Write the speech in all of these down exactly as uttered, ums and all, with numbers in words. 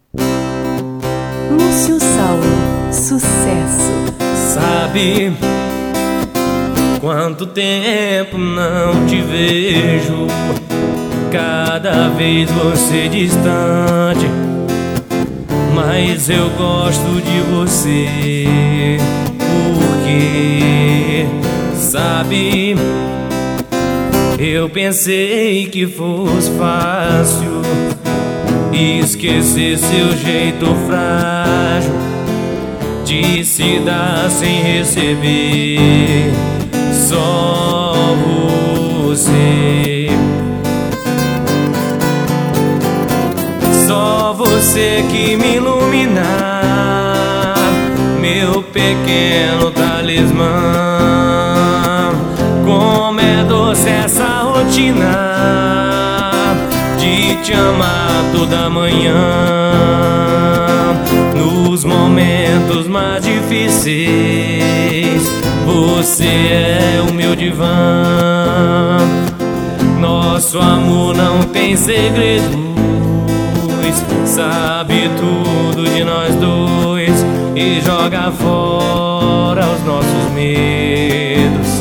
Lúcio Saulo, sucesso. Sabe quanto tempo não te vejo, cada vez você distante, mas eu gosto de você. Porque, sabe, eu pensei que fosse fácil esquecer seu jeito frágil de se dar sem receber. Só você, só você que me ilumina, meu pequeno talismã. Como é doce essa rotina de te amar toda manhã, nos momentos mais difíceis. Você é o meu divã. Nosso amor não tem segredos, sabe tudo de nós dois e joga fora os nossos medos.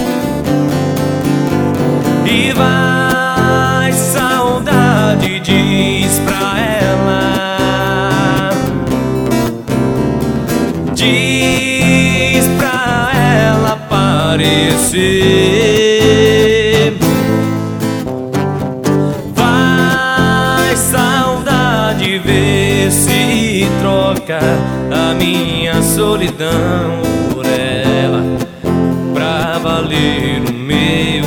E vai, saudade, diz pra ela, diz pra ela aparecer. Vai, saudade, vê se troca a minha solidão por ela, pra valer o meu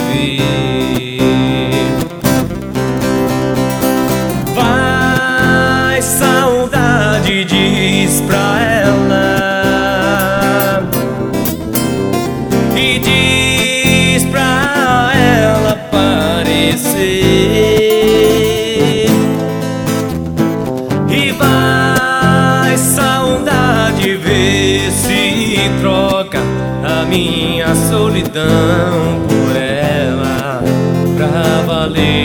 viver. Vai, saudade, diz pra ela, e diz pra ela aparecer. E vai, saudade, vê se troca a minha solidão por ela, pra valer